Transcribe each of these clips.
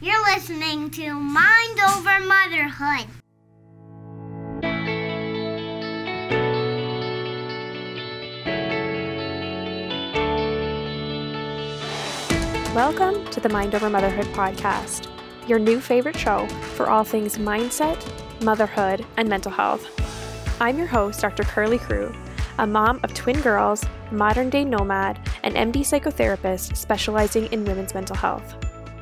You're listening to Mind Over Motherhood. Welcome to the Mind Over Motherhood podcast, your new favorite show for all things mindset, motherhood, and mental health. I'm your host, Dr. Carly Crew, a mom of twin girls, modern-day nomad, and MD psychotherapist specializing in women's mental health.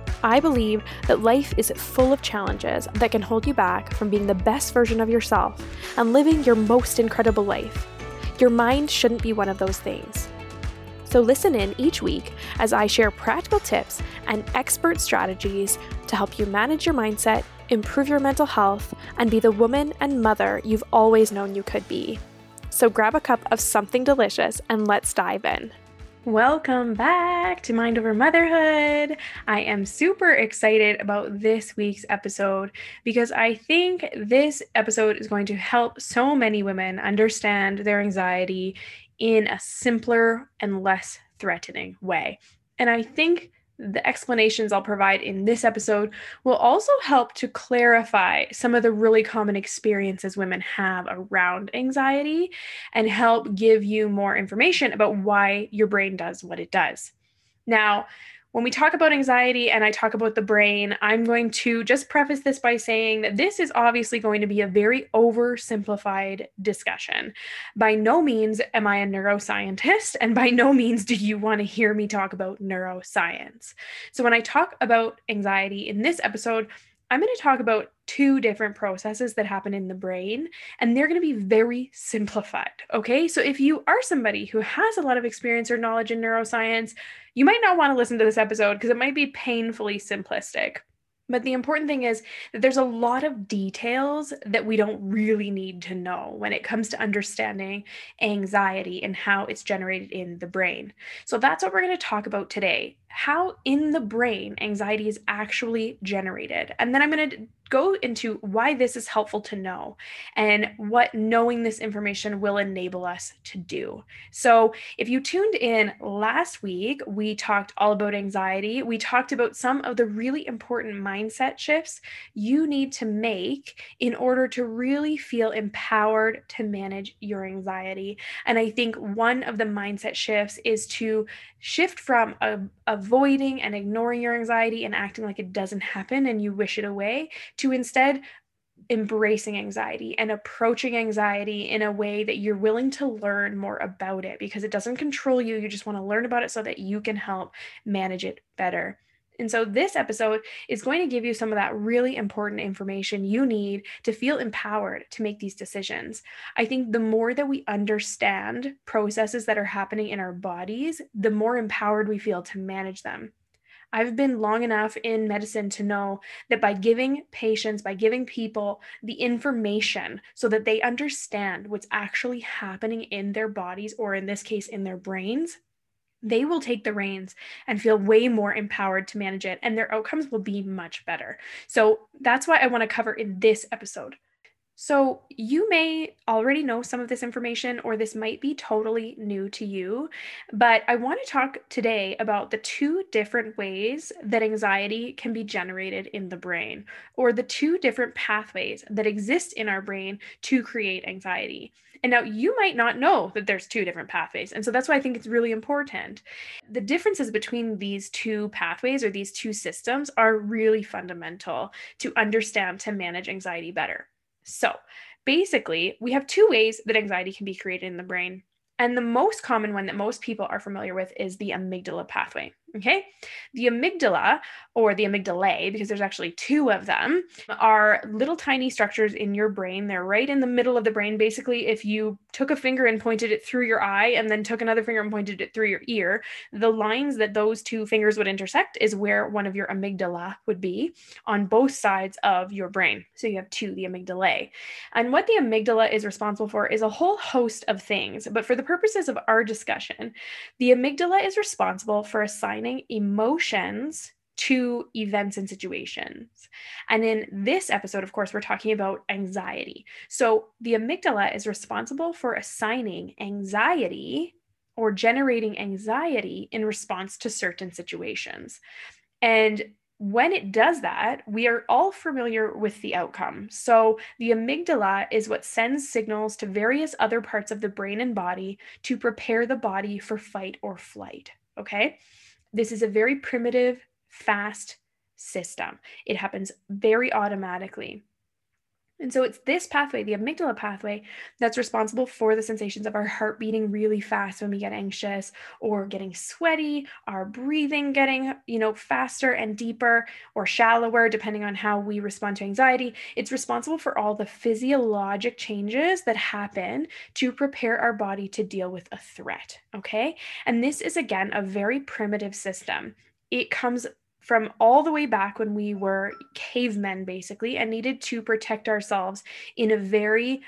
I believe that life is full of challenges that can hold you back from being the best version of yourself and living your most incredible life. Your mind shouldn't be one of those things. So listen in each week as I share practical tips and expert strategies to help you manage your mindset, improve your mental health, and be the woman and mother you've always known you could be. So grab a cup of something delicious and let's dive in. Welcome back to Mind Over Motherhood. I am super excited about this week's episode because I think this episode is going to help so many women understand their anxiety in a simpler and less threatening way. And I think the explanations I'll provide in this episode will also help to clarify some of the really common experiences women have around anxiety and help give you more information about why your brain does what it does. Now, when we talk about anxiety and I talk about the brain, I'm going to just preface this by saying that this is obviously going to be a very oversimplified discussion. By no means am I a neuroscientist, and by no means do you want to hear me talk about neuroscience. So when I talk about anxiety in this episode, I'm going to talk about two different processes that happen in the brain, and they're going to be very simplified, okay? So if you are somebody who has a lot of experience or knowledge in neuroscience, you might not want to listen to this episode because it might be painfully simplistic. But the important thing is that there's a lot of details that we don't really need to know when it comes to understanding anxiety and how it's generated in the brain. So that's what we're going to talk about today, how in the brain anxiety is actually generated. And then I'm going to go into why this is helpful to know and what knowing this information will enable us to do. So if you tuned in last week, we talked all about anxiety. We talked about some of the really important mindset shifts you need to make in order to really feel empowered to manage your anxiety. And I think one of the mindset shifts is to shift from avoiding and ignoring your anxiety and acting like it doesn't happen and you wish it away to instead embracing anxiety and approaching anxiety in a way that you're willing to learn more about it because it doesn't control you. You just want to learn about it so that you can help manage it better. And so this episode is going to give you some of that really important information you need to feel empowered to make these decisions. I think the more that we understand processes that are happening in our bodies, the more empowered we feel to manage them. I've been long enough in medicine to know that by giving patients, by giving people the information so that they understand what's actually happening in their bodies, or in this case, in their brains, they will take the reins and feel way more empowered to manage it, and their outcomes will be much better. So that's what I want to cover in this episode. So you may already know some of this information, or this might be totally new to you, but I want to talk today about the two different ways that anxiety can be generated in the brain, or the two different pathways that exist in our brain to create anxiety. And now you might not know that there's two different pathways. And so that's why I think it's really important. The differences between these two pathways or these two systems are really fundamental to understand to manage anxiety better. So basically, we have two ways that anxiety can be created in the brain. And the most common one that most people are familiar with is the amygdala pathway. Okay. The amygdala, or the amygdalae, because there's actually two of them, are little tiny structures in your brain. They're right in the middle of the brain. Basically, if you took a finger and pointed it through your eye and then took another finger and pointed it through your ear, the lines that those two fingers would intersect is where one of your amygdala would be on both sides of your brain. So you have two, the amygdalae. And what the amygdala is responsible for is a whole host of things. But for the purposes of our discussion, the amygdala is responsible for assigning emotions to events and situations. And in this episode, of course, we're talking about anxiety. So the amygdala is responsible for assigning anxiety or generating anxiety in response to certain situations. And when it does that, we are all familiar with the outcome. So the amygdala is what sends signals to various other parts of the brain and body to prepare the body for fight or flight. Okay? This is a very primitive, fast system. It happens very automatically. And so it's this pathway, the amygdala pathway, that's responsible for the sensations of our heart beating really fast when we get anxious, or getting sweaty, our breathing getting, faster and deeper or shallower, depending on how we respond to anxiety. It's responsible for all the physiologic changes that happen to prepare our body to deal with a threat. Okay. And this is, again, a very primitive system. It comes from all the way back when we were cavemen, basically, and needed to protect ourselves in a very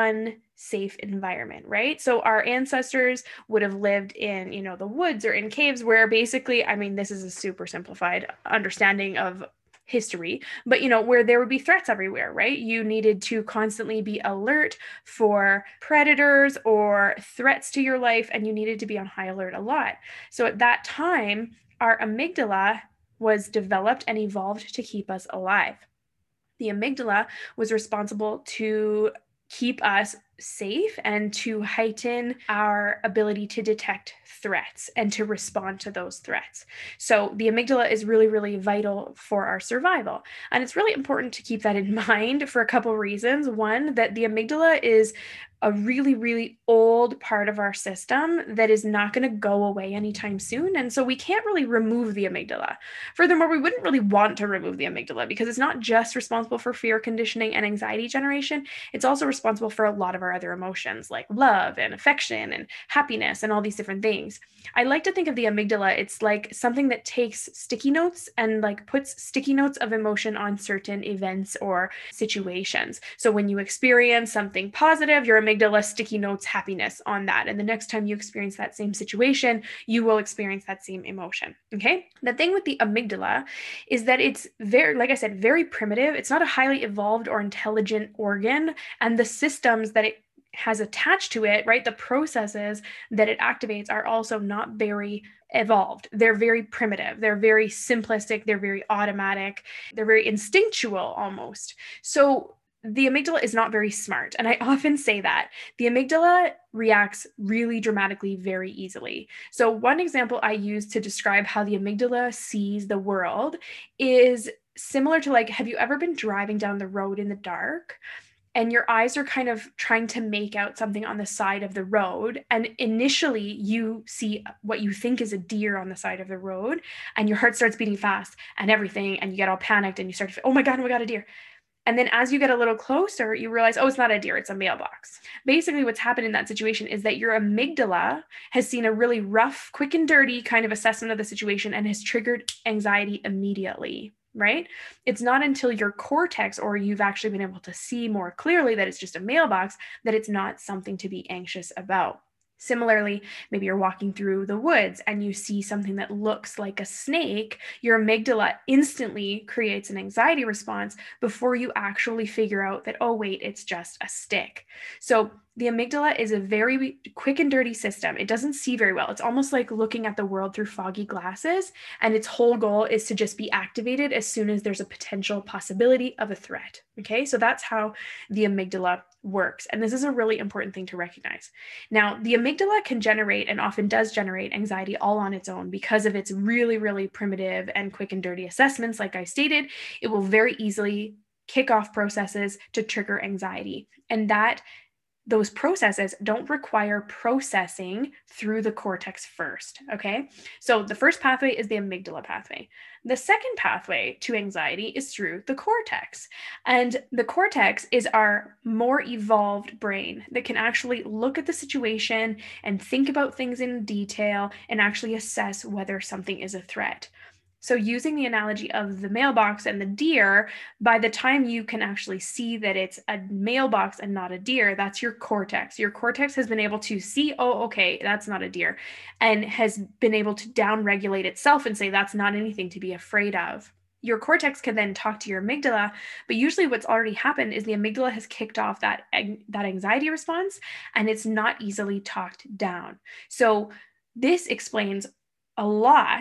unsafe environment, right? So our ancestors would have lived in, the woods or in caves where basically, this is a super simplified understanding of history, but where there would be threats everywhere, right? You needed to constantly be alert for predators or threats to your life, and you needed to be on high alert a lot. So at that time, our amygdala was developed and evolved to keep us alive. The amygdala was responsible to keep us safe and to heighten our ability to detect threats and to respond to those threats. So the amygdala is really, really vital for our survival. And it's really important to keep that in mind for a couple of reasons. One, that the amygdala is a really, really old part of our system that is not going to go away anytime soon. And so we can't really remove the amygdala. Furthermore, we wouldn't really want to remove the amygdala because it's not just responsible for fear conditioning and anxiety generation. It's also responsible for a lot of our other emotions like love and affection and happiness and all these different things. I like to think of the amygdala, it's like something that takes sticky notes and like puts sticky notes of emotion on certain events or situations. So when you experience something positive, your amygdala sticky notes happiness on that. And the next time you experience that same situation, you will experience that same emotion. Okay. The thing with the amygdala is that it's very, like I said, very primitive. It's not a highly evolved or intelligent organ. And the systems that it has attached to it, right, the processes that it activates are also not very evolved. They're very primitive. They're very simplistic. They're very automatic. They're very instinctual almost. So the amygdala is not very smart. And I often say that the amygdala reacts really dramatically very easily. So one example I use to describe how the amygdala sees the world is similar to, like, have you ever been driving down the road in the dark and your eyes are kind of trying to make out something on the side of the road, and initially you see what you think is a deer on the side of the road, and your heart starts beating fast and everything, and you get all panicked and you start to feel, oh my God, a deer. And then as you get a little closer, you realize, oh, it's not a deer, it's a mailbox. Basically, what's happened in that situation is that your amygdala has seen a really rough, quick and dirty kind of assessment of the situation and has triggered anxiety immediately, right? It's not until your cortex, or you've actually been able to see more clearly that it's just a mailbox, that it's not something to be anxious about. Similarly, maybe you're walking through the woods and you see something that looks like a snake. Your amygdala instantly creates an anxiety response before you actually figure out that, oh, wait, it's just a stick. So the amygdala is a very quick and dirty system. It doesn't see very well. It's almost like looking at the world through foggy glasses, and its whole goal is to just be activated as soon as there's a potential possibility of a threat. Okay, so that's how the amygdala works. And this is a really important thing to recognize. Now, the amygdala can generate, and often does generate, anxiety all on its own because of its really, really primitive and quick and dirty assessments. Like I stated, it will very easily kick off processes to trigger anxiety. And those processes don't require processing through the cortex first, okay? So the first pathway is the amygdala pathway. The second pathway to anxiety is through the cortex. And the cortex is our more evolved brain that can actually look at the situation and think about things in detail and actually assess whether something is a threat. So using the analogy of the mailbox and the deer, by the time you can actually see that it's a mailbox and not a deer, that's your cortex. Your cortex has been able to see, oh, okay, that's not a deer, and has been able to downregulate itself and say that's not anything to be afraid of. Your cortex can then talk to your amygdala, but usually what's already happened is the amygdala has kicked off that anxiety response, and it's not easily talked down. So this explains a lot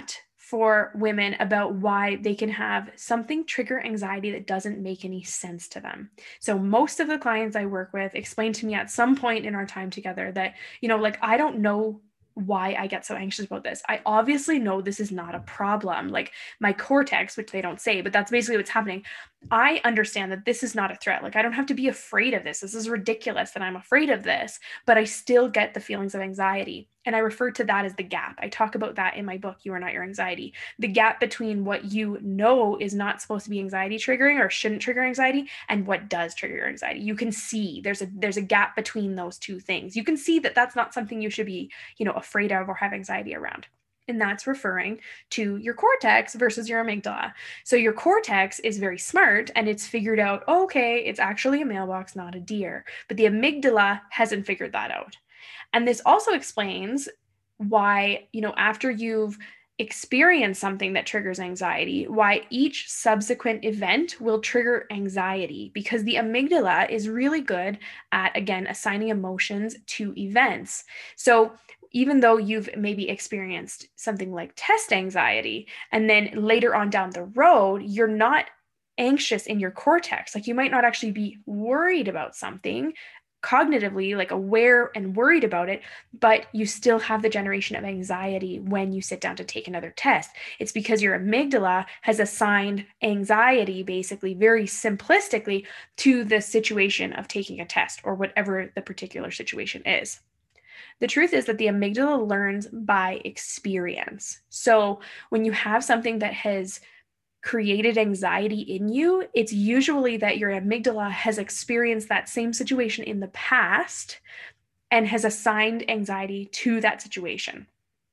for women about why they can have something trigger anxiety that doesn't make any sense to them. So most of the clients I work with explain to me at some point in our time together that, like, I don't know why I get so anxious about this. I obviously know this is not a problem. Like my cortex, which they don't say, but that's basically what's happening. I understand that this is not a threat. Like I don't have to be afraid of this. This is ridiculous that I'm afraid of this, but I still get the feelings of anxiety. And I refer to that as the gap. I talk about that in my book, You Are Not Your Anxiety. The gap between what you know is not supposed to be anxiety triggering or shouldn't trigger anxiety and what does trigger your anxiety. You can see there's a gap between those two things. You can see that that's not something you should be, afraid of or have anxiety around. And that's referring to your cortex versus your amygdala. So your cortex is very smart and it's figured out, okay, it's actually a mailbox, not a deer. But the amygdala hasn't figured that out. And this also explains why, after you've experienced something that triggers anxiety, why each subsequent event will trigger anxiety, because the amygdala is really good at, again, assigning emotions to events. So even though you've maybe experienced something like test anxiety, and then later on down the road, you're not anxious in your cortex, like you might not actually be worried about something cognitively, like aware and worried about it, but you still have the generation of anxiety when you sit down to take another test. It's because your amygdala has assigned anxiety, basically, very simplistically, to the situation of taking a test or whatever the particular situation is. The truth is that the amygdala learns by experience. So when you have something that has created anxiety in you, it's usually that your amygdala has experienced that same situation in the past and has assigned anxiety to that situation.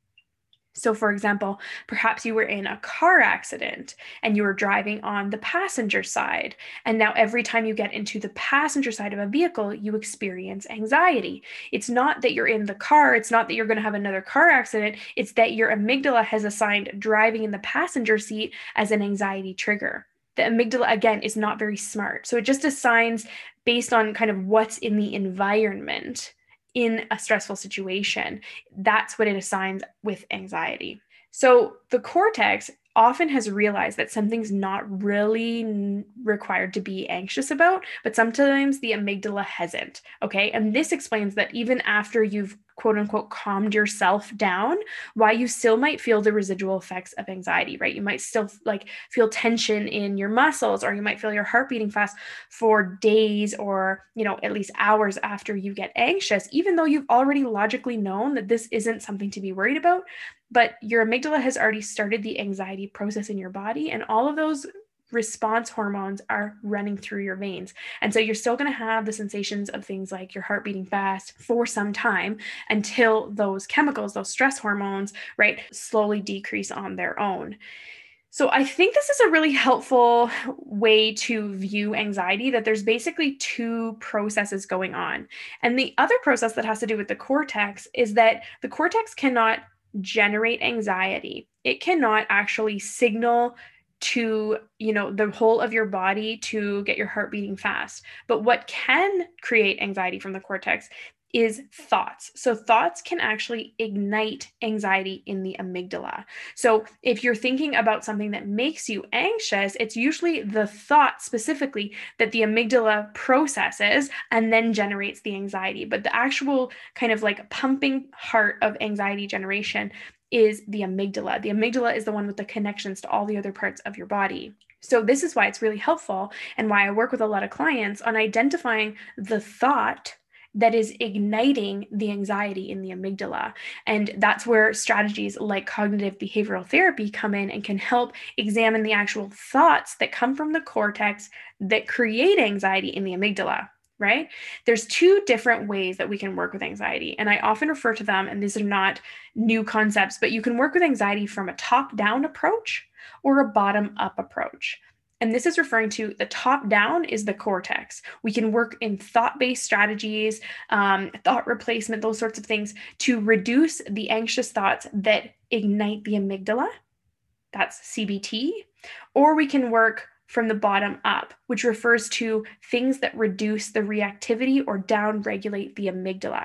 So for example, perhaps you were in a car accident and you were driving on the passenger side. And now every time you get into the passenger side of a vehicle, you experience anxiety. It's not that you're in the car. It's not that you're going to have another car accident. It's that your amygdala has assigned driving in the passenger seat as an anxiety trigger. The amygdala, again, is not very smart. So it just assigns based on kind of what's in the environment in a stressful situation. That's what it assigns with anxiety. So the cortex often has realized that something's not really required to be anxious about, but sometimes the amygdala hasn't. Okay. And this explains that even after you've quote unquote calmed yourself down, why you still might feel the residual effects of anxiety, right? You might still feel tension in your muscles, or you might feel your heart beating fast for days or, at least hours after you get anxious, even though you've already logically known that this isn't something to be worried about. But your amygdala has already started the anxiety process in your body, and all of those response hormones are running through your veins. And so you're still going to have the sensations of things like your heart beating fast for some time until those chemicals, those stress hormones, right, slowly decrease on their own. So I think this is a really helpful way to view anxiety, that there's basically two processes going on. And the other process that has to do with the cortex is that the cortex cannot generate anxiety. It cannot actually signal to, the whole of your body to get your heart beating fast. But what can create anxiety from the cortex is thoughts. So thoughts can actually ignite anxiety in the amygdala. So if you're thinking about something that makes you anxious, it's usually the thought specifically that the amygdala processes and then generates the anxiety. But the actual kind of pumping heart of anxiety generation is the amygdala. The amygdala is the one with the connections to all the other parts of your body. So this is why it's really helpful, and why I work with a lot of clients on identifying the thought that is igniting the anxiety in the amygdala. And that's where strategies like cognitive behavioral therapy come in and can help examine the actual thoughts that come from the cortex that create anxiety in the amygdala. Right? There's two different ways that we can work with anxiety. And I often refer to them, and these are not new concepts, but you can work with anxiety from a top-down approach or a bottom-up approach. And this is referring to the top-down is the cortex. We can work in thought-based strategies, thought replacement, those sorts of things to reduce the anxious thoughts that ignite the amygdala. That's CBT. Or we can work from the bottom up, which refers to things that reduce the reactivity or down-regulate the amygdala.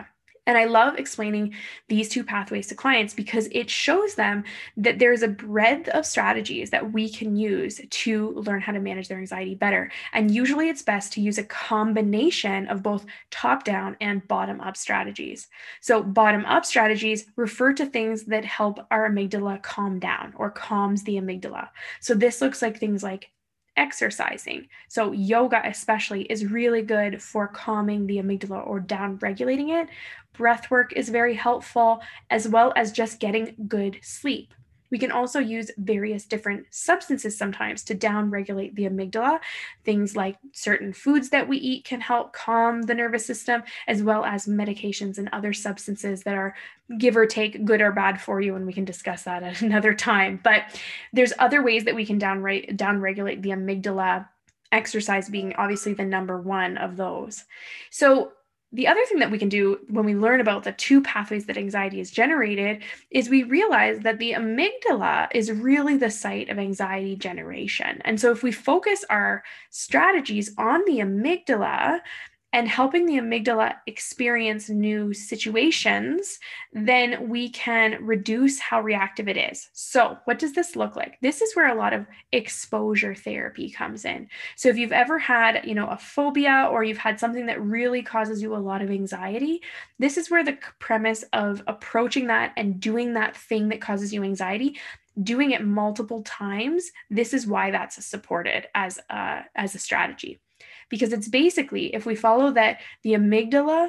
And I love explaining these two pathways to clients because it shows them that there's a breadth of strategies that we can use to learn how to manage their anxiety better. And usually it's best to use a combination of both top-down and bottom-up strategies. So bottom-up strategies refer to things that help our amygdala calm down or calms the amygdala. So this looks like things like exercising. So yoga especially is really good for calming the amygdala or down regulating it. Breath work is very helpful, as well as just getting good sleep. We can also use various different substances sometimes to down regulate the amygdala. Things like certain foods that we eat can help calm the nervous system, as well as medications and other substances that are give or take good or bad for you. And we can discuss that at another time. But there's other ways that we can down regulate the amygdala, exercise being obviously the number one of those. So the other thing that we can do when we learn about the two pathways that anxiety is generated is we realize that the amygdala is really the site of anxiety generation. And so if we focus our strategies on the amygdala and helping the amygdala experience new situations, then we can reduce how reactive it is. So what does this look like? This is where a lot of exposure therapy comes in. So if you've ever had, a phobia, or you've had something that really causes you a lot of anxiety, this is where the premise of approaching that and doing that thing that causes you anxiety, doing it multiple times, this is why that's supported as a strategy. Because it's basically, if we follow that the amygdala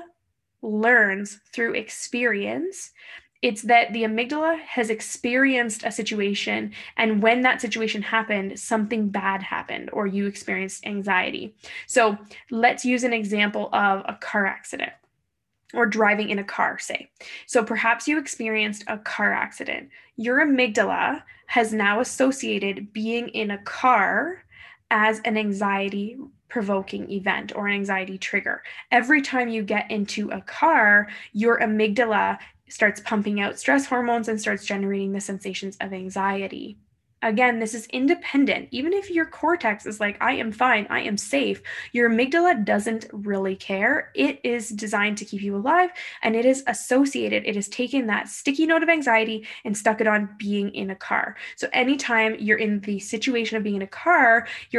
learns through experience, it's that the amygdala has experienced a situation, and when that situation happened, something bad happened, or you experienced anxiety. So let's use an example of a car accident, or driving in a car, say. So perhaps you experienced a car accident. Your amygdala has now associated being in a car as an anxiety provoking event or an anxiety trigger. Every time you get into a car, your amygdala starts pumping out stress hormones and starts generating the sensations of anxiety. Again, this is independent. Even if your cortex is like, I am fine, I am safe, your amygdala doesn't really care. It is designed to keep you alive, and it is associated. It has taken that sticky note of anxiety and stuck it on being in a car. So anytime you're in the situation of being in a car, your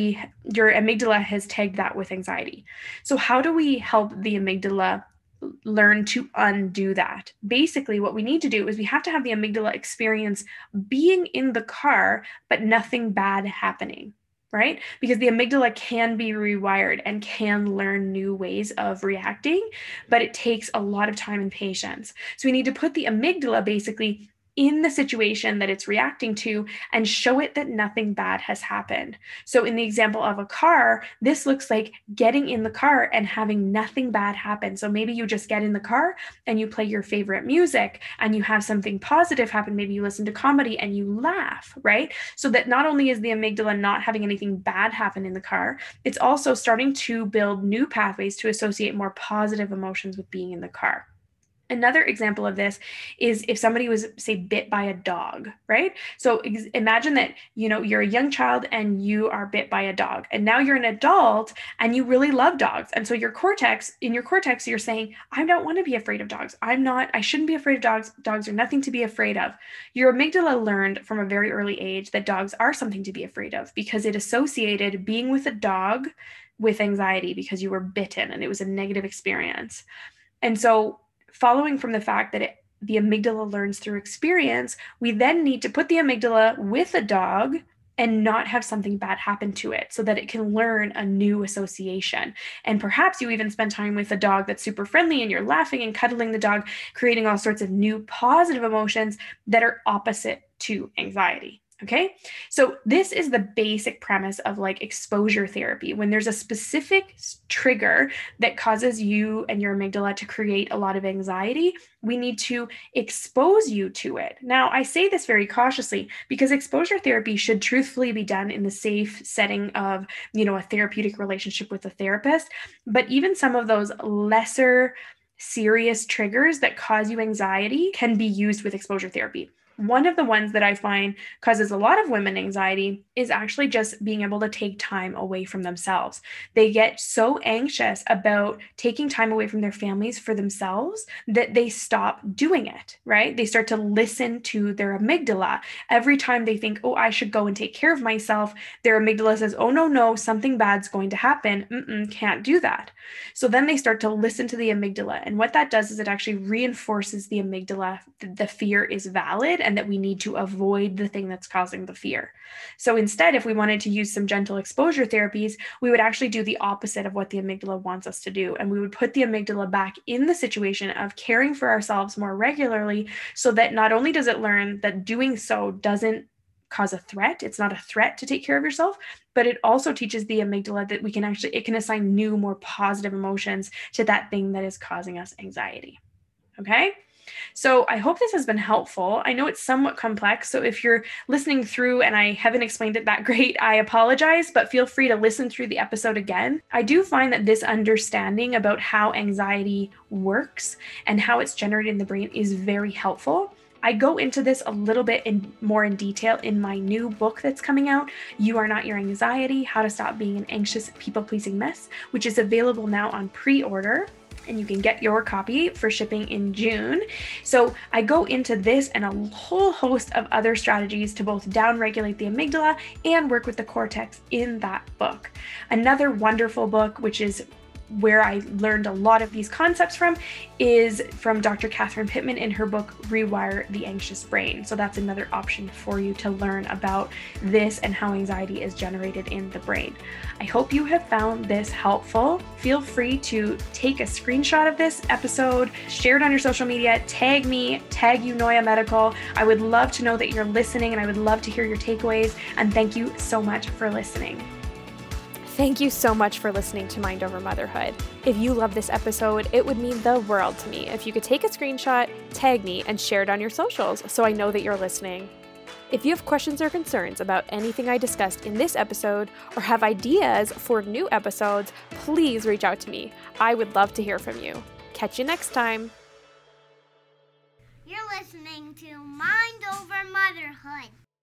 amygdala has tagged that with anxiety. So how do we help the amygdala learn to undo that? Basically, what we need to do is we have to have the amygdala experience being in the car, but nothing bad happening, right? Because the amygdala can be rewired and can learn new ways of reacting, but it takes a lot of time and patience. So we need to put the amygdala basically in the situation that it's reacting to and show it that nothing bad has happened. So in the example of a car, this looks like getting in the car and having nothing bad happen. So maybe you just get in the car and you play your favorite music and you have something positive happen. Maybe you listen to comedy and you laugh, right? So that not only is the amygdala not having anything bad happen in the car, it's also starting to build new pathways to associate more positive emotions with being in the car. Another example of this is if somebody was, say, bit by a dog, right? So imagine that, you're a young child and you are bit by a dog, and now you're an adult and you really love dogs. And so in your cortex, you're saying, I don't want to be afraid of dogs. I shouldn't be afraid of dogs. Dogs are nothing to be afraid of. Your amygdala learned from a very early age that dogs are something to be afraid of because it associated being with a dog with anxiety because you were bitten and it was a negative experience. And so following from the fact that the amygdala learns through experience, we then need to put the amygdala with a dog and not have something bad happen to it so that it can learn a new association. And perhaps you even spend time with a dog that's super friendly and you're laughing and cuddling the dog, creating all sorts of new positive emotions that are opposite to anxiety. Okay, so this is the basic premise of exposure therapy. When there's a specific trigger that causes you and your amygdala to create a lot of anxiety, we need to expose you to it. Now, I say this very cautiously because exposure therapy should truthfully be done in the safe setting of, a therapeutic relationship with a therapist. But even some of those lesser serious triggers that cause you anxiety can be used with exposure therapy. One of the ones that I find causes a lot of women anxiety is actually just being able to take time away from themselves. They get so anxious about taking time away from their families for themselves that they stop doing it, right? They start to listen to their amygdala. Every time they think, oh, I should go and take care of myself, their amygdala says, oh, no, something bad's going to happen. Can't do that. So then they start to listen to the amygdala. And what that does is it actually reinforces the amygdala that the fear is valid and that we need to avoid the thing that's causing the fear. So instead, if we wanted to use some gentle exposure therapies, we would actually do the opposite of what the amygdala wants us to do. And we would put the amygdala back in the situation of caring for ourselves more regularly, so that not only does it learn that doing so doesn't cause a threat, it's not a threat to take care of yourself, but it also teaches the amygdala that it can assign new, more positive emotions to that thing that is causing us anxiety. Okay? So I hope this has been helpful. I know it's somewhat complex, so if you're listening through and I haven't explained it that great, I apologize, but feel free to listen through the episode again. I do find that this understanding about how anxiety works and how it's generated in the brain is very helpful. I go into this a little bit more in detail in my new book that's coming out, You Are Not Your Anxiety, How to Stop Being an Anxious People-Pleasing Mess, which is available now on pre-order. And you can get your copy for shipping in June. So I go into this and a whole host of other strategies to both downregulate the amygdala and work with the cortex in that book. Another wonderful book, which is where I learned a lot of these concepts from, is from Dr. Catherine Pittman in her book, Rewire the Anxious Brain. So that's another option for you to learn about this and how anxiety is generated in the brain. I hope you have found this helpful. Feel free to take a screenshot of this episode, share it on your social media, tag me, tag Eunoia Medical. I would love to know that you're listening and I would love to hear your takeaways. And thank you so much for listening. Thank you so much for listening to Mind Over Motherhood. If you love this episode, it would mean the world to me if you could take a screenshot, tag me, and share it on your socials so I know that you're listening. If you have questions or concerns about anything I discussed in this episode or have ideas for new episodes, please reach out to me. I would love to hear from you. Catch you next time. You're listening to Mind Over Motherhood.